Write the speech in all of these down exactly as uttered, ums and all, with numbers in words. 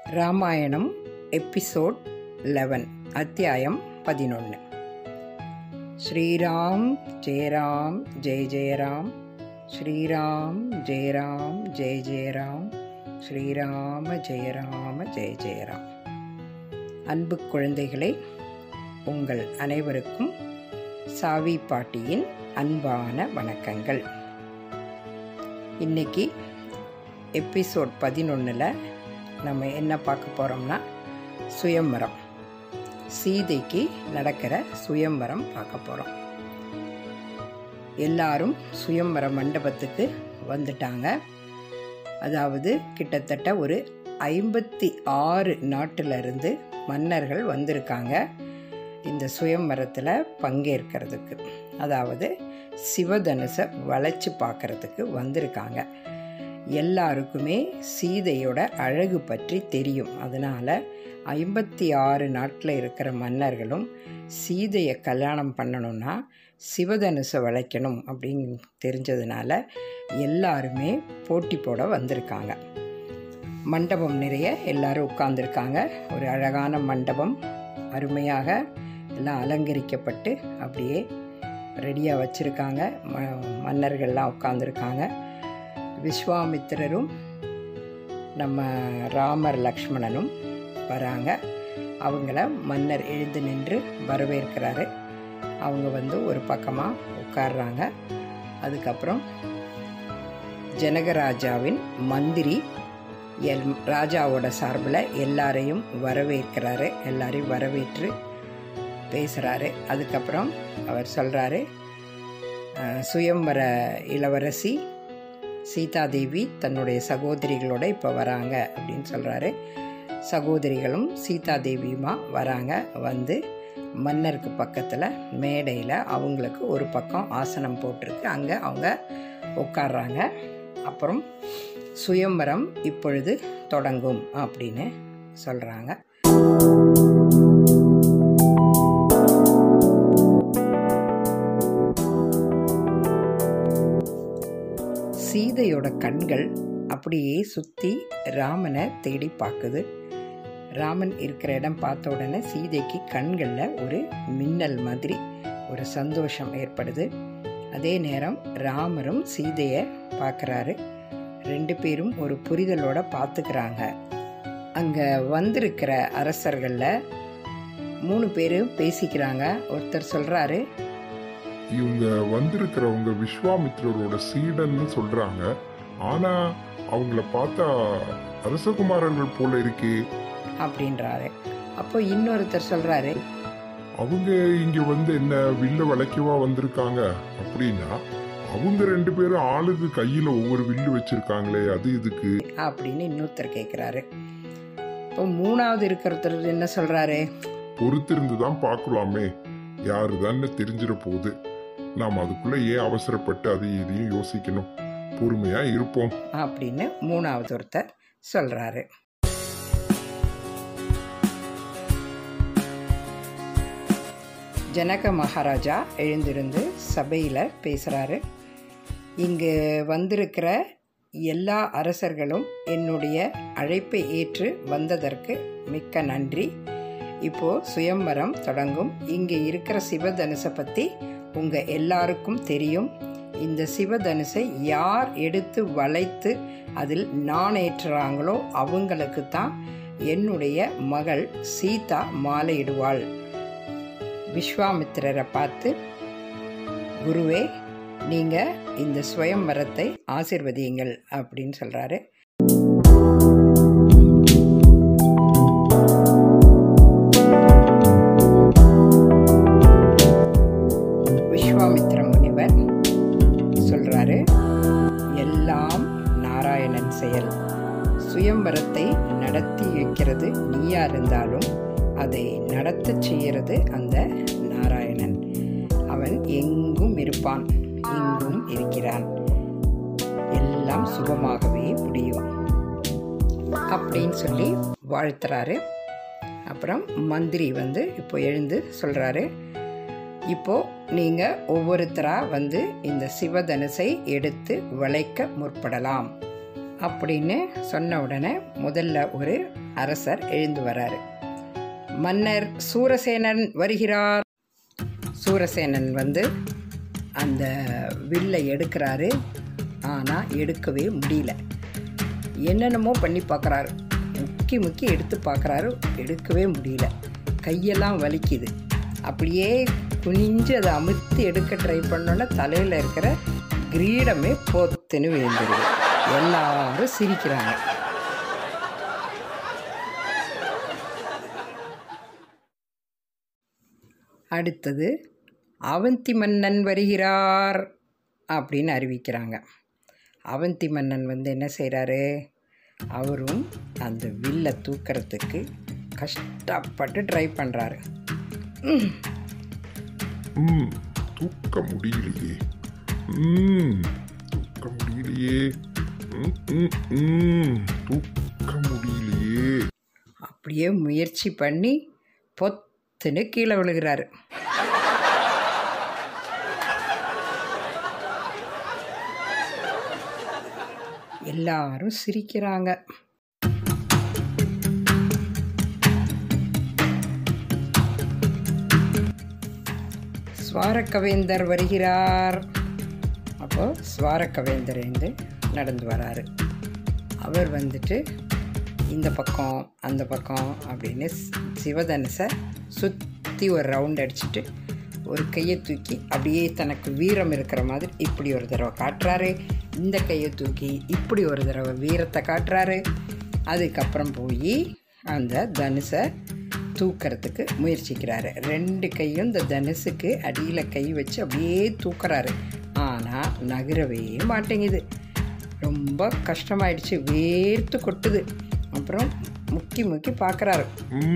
Ramayanam episode eleven அத்தியாயம் பதினொன்று. ஸ்ரீராம் ஜெயராம் ஜெய ஜெயராம் ஸ்ரீராம் ஜெயராம் ஜெய ஜெயராம் ஸ்ரீராம ஜெயராம ஜெய ஜெயராம். அன்பு குழந்தைகளே, உங்கள் அனைவருக்கும் சாவி பாட்டியின் அன்பான வணக்கங்கள். இன்னைக்கு எபிசோட் பதினொன்றில் நம்ம என்ன பார்க்க போகிறோம்னா சுயம்வரம். சீதைக்கு நடக்கிற சுயம்வரம் பார்க்க போகிறோம். எல்லாரும் சுயம்வர மண்டபத்துக்கு வந்துட்டாங்க. அதாவது கிட்டத்தட்ட ஒரு ஐம்பத்தி ஆறு நாட்டிலிருந்து மன்னர்கள் வந்திருக்காங்க இந்த சுயம்வரத்தில் பங்கேற்கிறதுக்கு. அதாவது சிவதனுசை வளைச்சு பார்க்கறதுக்கு வந்திருக்காங்க. எல்லாருக்குமே சீதையோட அழகு பற்றி தெரியும். அதனால் ஐம்பத்தி ஆறு நாட்டில் இருக்கிற மன்னர்களும் சீதையை கல்யாணம் பண்ணணும்னா சிவதனுசை வளைக்கணும் அப்படின்னு தெரிஞ்சதுனால எல்லாருமே போட்டி போட வந்திருக்காங்க. மண்டபம் நிறைய எல்லாரும் உட்கார்ந்துருக்காங்க. ஒரு அழகான மண்டபம், அருமையாக எல்லாம் அலங்கரிக்கப்பட்டு அப்படியே ரெடியாக வச்சுருக்காங்க. ம மன்னர்கள்லாம் உட்கார்ந்துருக்காங்க. விஸ்வாமித்திரரும் நம்ம ராமர் லக்ஷ்மணனும் வராங்க. அவங்கள மன்னர் எழுந்து நின்று வரவேற்கிறாரு. அவங்க வந்து ஒரு பக்கமாக உட்கார்றாங்க. அதுக்கப்புறம் ஜனகராஜாவின் மந்திரி எல் ராஜாவோட சார்பில் எல்லாரையும் வரவேற்கிறாரு. எல்லாரையும் வரவேற்று பேசுகிறாரு. அதுக்கப்புறம் அவர் சொல்கிறாரு, சுயம்வர இளவரசி சீதாதேவி தன்னுடைய சகோதரிகளோட இப்போ வராங்க அப்படின்னு சொல்கிறாரு. சகோதரிகளும் சீதாதேவியுமா வராங்க. வந்து மன்னருக்கு பக்கத்தில் மேடையில் அவங்களுக்கு ஒரு பக்கம் ஆசனம் போட்டிருக்கு. அங்கே அவங்க உட்கார்றாங்க. அப்புறம் சுயம்வரம் இப்பொழுது தொடங்கும் அப்படின்னு சொல்கிறாங்க. சீதையோட கண்கள் அப்படியே சுற்றி ராமனை தேடி பார்க்குது. ராமன் இருக்கிற இடம் பார்த்த உடனே சீதைக்கு கண்களில் ஒரு மின்னல் மாதிரி ஒரு சந்தோஷம் ஏற்படுது. அதே நேரம் ராமரும் சீதையை பார்க்குறாரு. ரெண்டு பேரும் ஒரு புரிதலோட பார்த்துக்கிறாங்க. அங்கே வந்திருக்கிற அரசர்களில் மூணு பேரும் பேசிக்கிறாங்க. ஒருத்தர் சொல்கிறாரு, இவங்க வந்திருக்கிறவங்க விஸ்வாமித்திரரோட சீடன்னு சொல்றாங்க. ஆனா அவங்கள பார்த்தா அரசகுமாரர்கள் போல இருக்கே அப்படின்றாரு. அப்போ இன்னொருத்தர் சொல்றாரு, அவங்க இங்க வந்து என்ன வில்ல வளைக்கவா வந்திருக்காங்க அப்படின்னா அவங்க ரெண்டு பேரும் ஆளுக்கு கையில ஒவ்வொரு வில்லு வச்சிருக்காங்களே, அது இதுக்கு அப்படின்னு இன்னொருத்தர் கேட்கிறாரு. இப்போ மூணாவது இருக்கிறொருத்தர் என்ன சொல்றாரு, பொறுத்திருந்துதான் பார்க்கலாமே, யாருதான்னு தெரிஞ்சிட போகுது, நாம் அதுக்குள்ள ஏன் அவசரப்பட்டு அதை இதையும் யோசிக்கணும், பொறுமையா இருப்போம் அப்படின்னு மூணாவது ஒருத்தர் சொல்றாரு. ஜனக மகாராஜா எழுந்திருந்து சபையில் பேசுகிறாரு. இங்கு வந்திருக்கிற எல்லா அரசர்களும் என்னுடைய அழைப்பை ஏற்று வந்ததற்கு மிக்க நன்றி. இப்போது சுயம்வரம் தொடங்கும். இங்கே இருக்கிற சிவதனுசை பற்றி உங்கள் எல்லாருக்கும் தெரியும். இந்த சிவதனுசை யார் எடுத்து வளைத்து அதில் நாணேற்றுறாங்களோ அவங்களுக்கு தான் என்னுடைய மகள் சீதா மாலையிடுவாள். விஸ்வாமித்திரரை பார்த்து, குருவே, நீங்கள் இந்த சுயம்வரத்தை ஆசீர்வதியுங்கள் அப்படின்னு சொல்கிறாரு. விஸ்வாமித்திர முனிவர் சொல்கிறாரு, எல்லாம் நாராயணன் செயல். சுயம்வரத்தை நடத்தி வைக்கிறது நீயா இருந்தாலும் அதை நடத்த செய்கிறது அந்த நாராயணன். அவன் எங்கும் இருப்பான், இங்கும் இருக்கிறான். எல்லாம் சுகமாகவே முடியும் அப்படின்னு சொல்லி வாழ்த்துறாரு. அப்புறம் மந்திரி வந்து இப்போ எழுந்து சொல்கிறாரு, இப்போது நீங்கள் ஒவ்வொருத்தராக வந்து இந்த சிவதனுசை எடுத்து வளைக்க முற்படலாம் அப்படின்னு சொன்ன உடனே முதல்ல ஒரு அரசர் எழுந்து வராரு. மன்னர் சூரசேனன் வருகிறார். சூரசேனன் வந்து அந்த வில்லை எடுக்கிறாரு. ஆனால் எடுக்கவே முடியல. என்னென்னமோ பண்ணி பார்க்குறாரு. முக்கி முக்கி எடுத்து பார்க்குறாரு. எடுக்கவே முடியல. கையெல்லாம் வலிக்குது. அப்படியே குனிஞ்சு அதை அமுத்தி எடுக்க ட்ரை பண்ணோன்னா தலையில் இருக்கிற கிரீடமே போத்துன்னு விழுந்துருது. எல்லாரும் சிரிக்கிறாங்க. அடுத்தது அவந்தி மன்னன் வருகிறார் அப்படின்னு அறிவிக்கிறாங்க. அவந்தி மன்னன் வந்து என்ன செய்கிறாரு, அவரும் அந்த வில்லை தூக்கிறதுக்கு கஷ்டப்பட்டு ட்ரை பண்ணுறாரு. தூக்க முடியலையே ம் தூக்க முடியலையே தூக்க முடியலையே அப்படியே முயற்சி பண்ணி பொத்துன்னு கீழே விழுகிறாரு. எல்லாரும் சிரிக்கிறாங்க. ஸ்வாரகவேந்தர் வருகிறார். அப்போது ஸ்வாரகவேந்தர் வந்து நடந்து வராரு. அவர் வந்துட்டு இந்த பக்கம் அந்த பக்கம் அப்படின்னு சிவதனுசை சுற்றி ஒரு ரவுண்ட் அடிச்சுட்டு ஒரு கையை தூக்கி அப்படியே தனக்கு வீரம் இருக்கிற மாதிரி இப்படி ஒரு தடவை காட்டுறாரு. இந்த கையை தூக்கி இப்படி ஒரு தடவை வீரத்தை காட்டுறாரு. அதுக்கப்புறம் போய் அந்த தனுசை தூக்கிறதுக்கு முயற்சிக்கிறாரு. ரெண்டு கையும் இந்த தனுசுக்கு அடியில் கை வச்சு அப்படியே தூக்குறாரு. ஆனால் நகரவே மாட்டேங்குது. ரொம்ப கஷ்டமாயிடுச்சு. வேர்த்து கொட்டுது. அப்புறம் முக்கி முக்கி பார்க்குறாரு.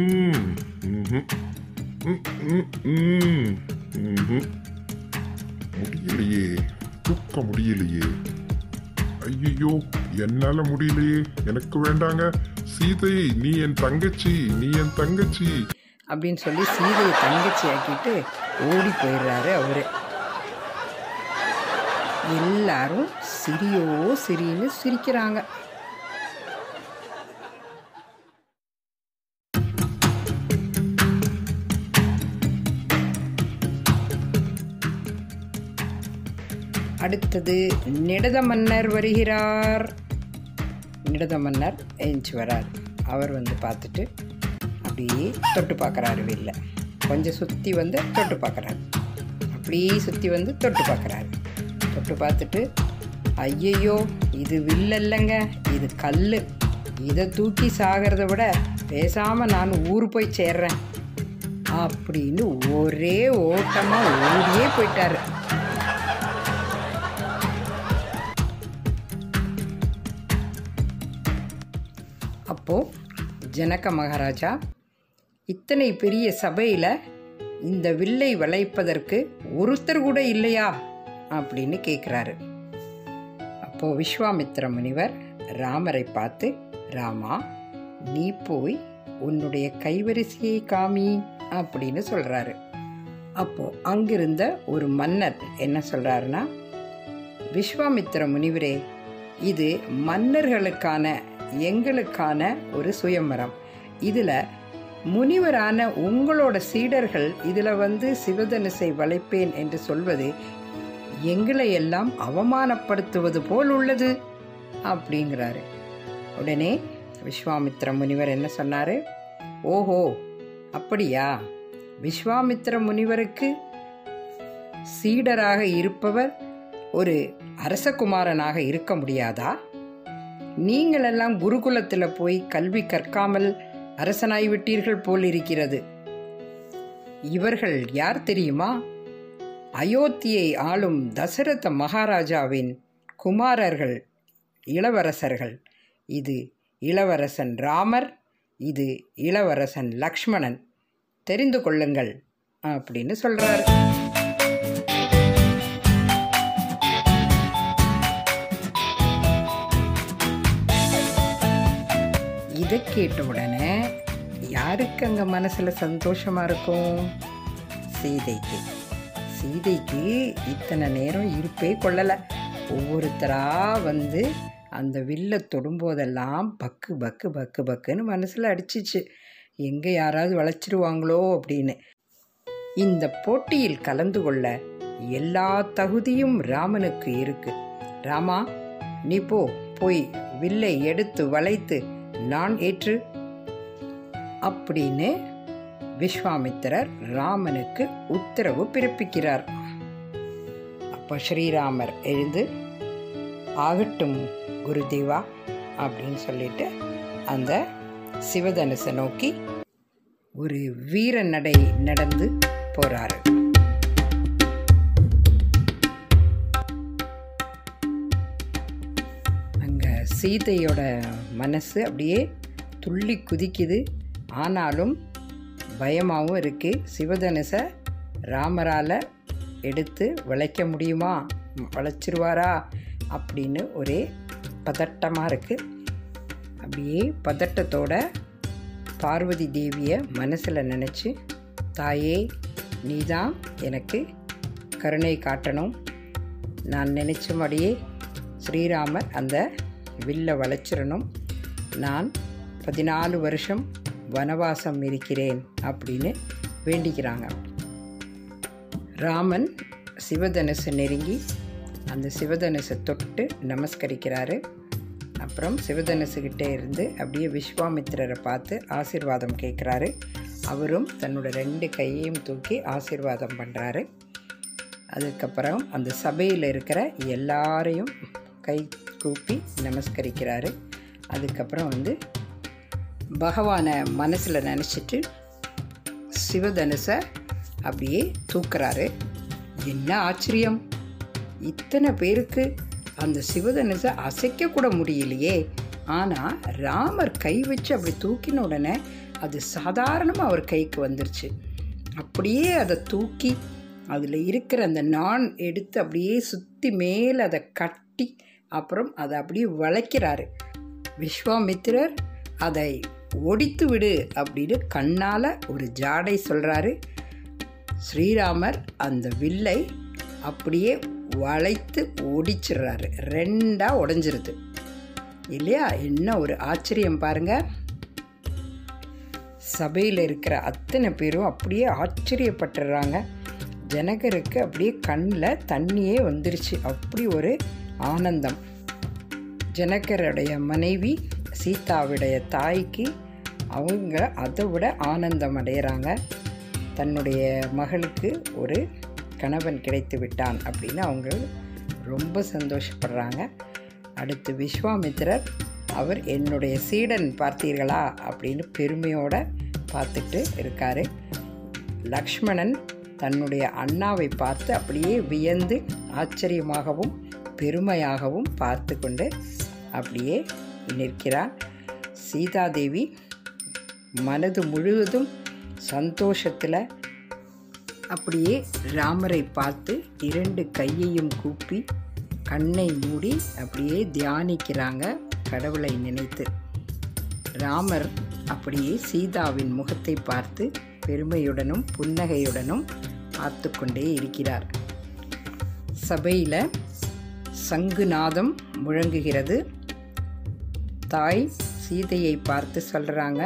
முடியலையே, தூக்க முடியலையே. ஐயோ, என்னால முடியலையே, எனக்கு வேண்டாங்க. சீதை, நீ என் தங்கச்சி, நீ என் தங்கச்சி அப்படின்னு சொல்லி சீதையை தங்கச்சி ஆக்கிட்டு ஓடி போயிடுறாரு அவரு. எல்லாரும் சிரியோ சிரின்னு சிரிக்கிறாங்க. அடுத்தது நிடத மன்னர் வருகிறார். நிடத மன்னர் எழுந்துச்சு வரார். அவர் வந்து பார்த்துட்டு அப்படியே தொட்டு பார்க்குறாரு. வில்ல கொஞ்சம் சுற்றி வந்து தொட்டு பார்க்குறாரு. அப்படியே சுற்றி வந்து தொட்டு பார்க்குறாரு. தொட்டு பார்த்துட்டு, ஐயையோ, இது வில்லல்லைங்க, இது கல். இதை தூக்கி சாகிறத விட பேசாமல் நான் ஊர் போய் சேர்றேன் அப்படின்னு ஒரே ஓட்டமாக ஓடியே போயிட்டார். அப்போது ஜனக மகாராஜா இத்தனை பெரிய சபையில் இந்த வில்லை வளைப்பதற்கு ஒருத்தர் கூட இல்லையா அப்படின்னு கேட்குறாரு. அப்போது விஸ்வாமித்திர முனிவர் ராமரை பார்த்து, ராமா, நீ போய் உன்னுடைய கைவரிசையை காமி அப்படின்னு சொல்கிறாரு. அப்போது அங்கிருந்த ஒரு மன்னர் என்ன சொல்கிறாருன்னா, விஸ்வாமித்திர முனிவரே, இது மன்னர்களுக்கான எங்களுக்கான ஒரு சுயம்பரம். இதில் முனிவரான உங்களோட சீடர்கள் இதில் வந்து சிவதனுசை வளைப்பேன் என்று சொல்வது எங்களை எல்லாம் அவமானப்படுத்துவது போல் உள்ளது அப்படிங்கிறாரு. உடனே விஸ்வாமித்திர முனிவர் என்ன சொன்னார், ஓஹோ அப்படியா, விஸ்வாமித்திர முனிவருக்கு சீடராக இருப்பவர் ஒரு அரசகுமாரனாக இருக்க முடியாதா? நீங்களெல்லாம் குருகுலத்தில் போய் கல்வி கற்காமல் அரசனாய் விட்டீர்கள் போல் இருக்கிறது. இவர்கள் யார் தெரியுமா? அயோத்தியை ஆளும் தசரத மகாராஜாவின் குமாரர்கள், இளவரசர்கள். இது இளவரசன் ராமர், இது இளவரசன் லக்ஷ்மணன், தெரிந்து கொள்ளுங்கள் அப்படின்னு சொல்கிறார். இதை கேட்ட உடனே யாருக்கு அங்கே மனசில் சந்தோஷமாக இருக்கும்? சீதைக்கு. சீதைக்கு இத்தனை நேரம் இருப்பே கொள்ளலை. ஒவ்வொருத்தராக வந்து அந்த வில்லை தொடும்போதெல்லாம் பக்கு பக்கு பக்கு பக்குன்னு மனசில் அடிச்சிச்சு, எங்கே யாராவது வளைச்சிருவாங்களோ அப்படின்னு. இந்த போட்டியில் கலந்து கொள்ள எல்லா தகுதியும் ராமனுக்கு இருக்கு. ராமா, நீ போ, போய் வில்லை எடுத்து வளைத்து நான் ஏற்று அப்படின்னு விஸ்வாமித்திரர் ராமனுக்கு உத்தரவு பிறப்பிக்கிறார். அப்போ ஸ்ரீராமர் எழுந்து, ஆகட்டும் குருதேவா அப்படின்னு சொல்லிட்டு அந்த சிவதனுசை நோக்கி ஒரு வீர நடை நடந்து போறாரு. அங்க சீதையோட மனசு அப்படியே துள்ளி குதிக்குது. ஆனாலும் பயமாகவும் இருக்கு. சிவதனுசை ராமரால் எடுத்து வளைக்க முடியுமா, வளைச்சிருவாரா அப்படின்னு ஒரே பதட்டமாக இருக்குது. அப்படியே பதட்டத்தோட பார்வதி தேவியை மனசில் நினச்சி, தாயே நீ தான் எனக்கு கருணை காட்டணும், நான் நினச்சபடியே ஸ்ரீராமர் அந்த வில்லை வளைச்சிடணும், நான் பதினாலு வருஷம் வனவாசம் இருக்கிறேன் அப்படின்னு வேண்டிக்கிறாங்க. ராமன் சிவதனுசை நெருங்கி அந்த சிவதனுசை தொட்டு நமஸ்கரிக்கிறாரு. அப்புறம் சிவதனுசுகிட்டே இருந்து அப்படியே விஸ்வாமித்திரரை பார்த்து ஆசீர்வாதம் கேட்குறாரு. அவரும் தன்னோட ரெண்டு கையையும் தூக்கி ஆசீர்வாதம் பண்ணுறாரு. அதுக்கப்புறம் அந்த சபையில் இருக்கிற எல்லாரையும் கை கூப்பி நமஸ்கரிக்கிறாரு. அதுக்கப்புறம் வந்து பகவானை மனசில் நினச்சிட்டு சிவதனுசை அப்படியே தூக்குறாரு. என்ன ஆச்சரியம், இத்தனை பேருக்கு அந்த சிவதனுசை அசைக்க கூட முடியலையே. ஆனால் ராமர் கை வச்சு அப்படி தூக்கின உடனே அது சாதாரணமாக அவர் கைக்கு வந்துருச்சு. அப்படியே அதை தூக்கி அதில் இருக்கிற அந்த நான் எடுத்து அப்படியே சுற்றி மேலே அதை கட்டி அப்புறம் அதை அப்படியே வளைக்கிறாரு. விஸ்வாமித்திரர் அதை ஒடித்து விடு அப்படின்னு கண்ணால் ஒரு ஜாடை சொல்கிறாரு. ஸ்ரீராமர் அந்த வில்லை அப்படியே வளைத்து ஒடிச்சிடுறாரு. ரெண்டாக உடஞ்சிருது இல்லையா? என்ன ஒரு ஆச்சரியம் பாருங்க. சபையில் இருக்கிற அத்தனை பேரும் அப்படியே ஆச்சரியப்பட்டுறாங்க. ஜனகருக்கு அப்படியே கண்ணில் தண்ணியே வந்துருச்சு. அப்படி ஒரு ஆனந்தம். ஜனகருடைய மனைவி சீதாவுடைய தாய்க்கு அவங்க அதை விட ஆனந்தம் அடைகிறாங்க. தன்னுடைய மகளுக்கு ஒரு கணவன் கிடைத்து விட்டான் அப்படின்னு அவங்க ரொம்ப சந்தோஷப்படுறாங்க. அடுத்து விஸ்வாமித்திரர், அவர் என்னுடைய சீடன் பார்த்தீர்களா அப்படின்னு பெருமையோடு பார்த்துட்டு இருக்கார். லக்ஷ்மணன் தன்னுடைய அண்ணாவை பார்த்து அப்படியே வியந்து ஆச்சரியமாகவும் பெருமையாகவும் பார்த்து கொண்டு அப்படியே நிற்கிறார். சீதாதேவி மனது முழுவதும் சந்தோஷத்தில் அப்படியே ராமரை பார்த்து இரண்டு கையையும் கூப்பி கண்ணை மூடி அப்படியே தியானிக்கிறாங்க கடவுளை நினைத்து. ராமர் அப்படியே சீதாவின் முகத்தை பார்த்து பெருமையுடனும் புன்னகையுடனும் பார்த்து கொண்டே இருக்கிறார். சபையில் சங்குநாதம் முழங்குகிறது. தாய் சீதையை பார்த்து சொல்கிறாங்க,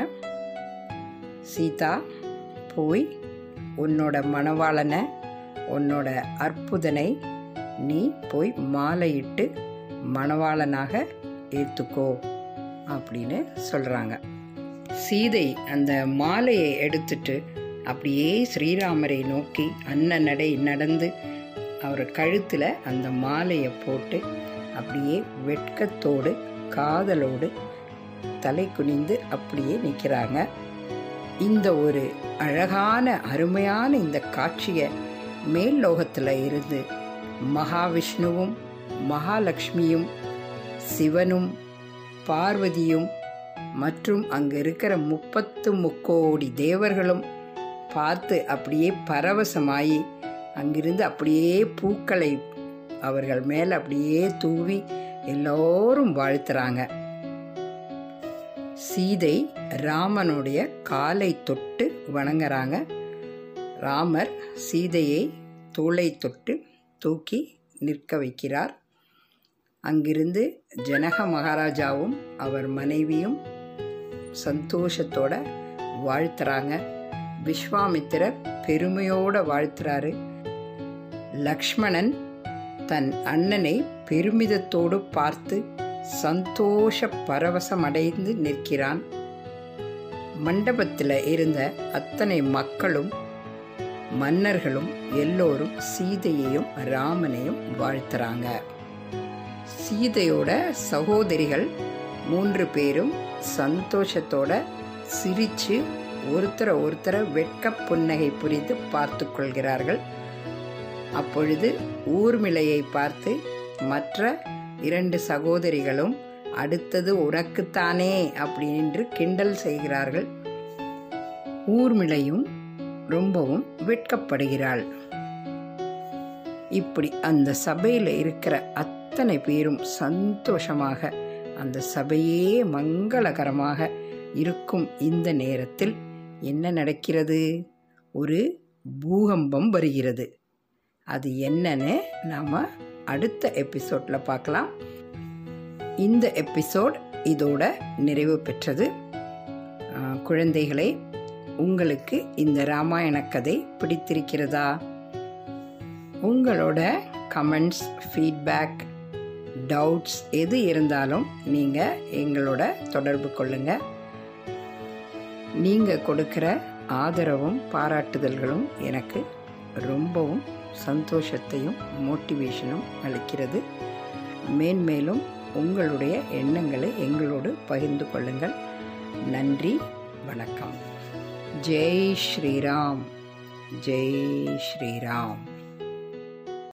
சீதா போய் உன்னோட மணவாளனை, உன்னோட அற்புதனை நீ போய் மாலையிட்டு மணவாளனாக ஏற்றுக்கோ அப்படின்னு சொல்கிறாங்க. சீதை அந்த மாலையை எடுத்துட்டு அப்படியே ஸ்ரீராமரை நோக்கி அன்ன நடை நடந்து அவர் கழுத்தில் அந்த மாலையை போட்டு அப்படியே வெட்கத்தோடு காதலோடு தலை குனிந்து அப்படியே நிற்கிறாங்க. இந்த ஒரு அழகான அருமையான இந்த காட்சியை மேல் லோகத்தில் இருந்து மகாவிஷ்ணுவும் மகாலட்சுமியும் சிவனும் பார்வதியும் மற்றும் அங்கே இருக்கிற முப்பத்து முக்கோடி தேவர்களும் பார்த்து அப்படியே பரவசமாயி அங்கிருந்து அப்படியே பூக்களை அவர்கள் மேலே அப்படியே தூவி எல்லோரும் வாழ்த்துறாங்க. சீதை ராமனுடைய காலை தொட்டு வணங்குறாங்க. ராமர் சீதையை தோளை தொட்டு தூக்கி நிற்க வைக்கிறார். அங்கிருந்து ஜனக மகாராஜாவும் அவர் மனைவியும் சந்தோஷத்தோட வாழ்த்துறாங்க. விஸ்வாமித்திரர் பெருமையோட வாழ்த்துறாரு. லக்ஷ்மணன் தன் அண்ணனை பெருமிதத்தோடு பார்த்து சந்தோஷ பரவசமடைந்து நிற்கிறான். மண்டபத்தில் இருந்த அத்தனை மக்களும் மன்னர்களும் எல்லோரும் சீதையையும் ராமனையும் வாழ்த்துறாங்க. சீதையோட சகோதரிகள் மூன்று பேரும் சந்தோஷத்தோட சிரிச்சு ஒருத்தரை ஒருத்தரை வெட்க புன்னகை புரிந்து பார்த்து கொள்கிறார்கள். அப்பொழுது ஊர்மிளையை பார்த்து மற்ற இரண்டு சகோதரிகளும் அடுத்தது உனக்குத்தானே அப்படின்னு கிண்டல் செய்கிறார்கள். ஊர்மிளையும் ரொம்பவும் வெட்கப்படுகிறாள். இப்படி அந்த சபையில் இருக்கிற அத்தனை பேரும் சந்தோஷமாக, அந்த சபையே மங்களகரமாக இருக்கும் இந்த நேரத்தில் என்ன நடக்கிறது? ஒரு பூகம்பம் வருகிறது. அது என்னன்னு நாம் அடுத்த எபிசோடில் பார்க்கலாம். இந்த எபிசோட் இதோட நிறைவு பெற்றது. குழந்தைகளே, உங்களுக்கு இந்த ராமாயண கதை பிடித்திருக்கிறதா? உங்களோட கமெண்ட்ஸ், ஃபீட்பேக், டவுட்ஸ் எது இருந்தாலும் நீங்கள் எங்களோட தொடர்பு கொள்ளுங்கள். நீங்கள் கொடுக்குற ஆதரவும் பாராட்டுதல்களும் எனக்கு ரொம்பவும் சந்தோஷத்தையும் மோட்டிவேஷனும் அளிக்கிறது. மேன்மேலும் உங்களுடைய எண்ணங்களை எங்களோடு பகிர்ந்து கொள்ளுங்கள். நன்றி, வணக்கம். ஜெய் ஸ்ரீராம், ஜெய் ஸ்ரீராம்.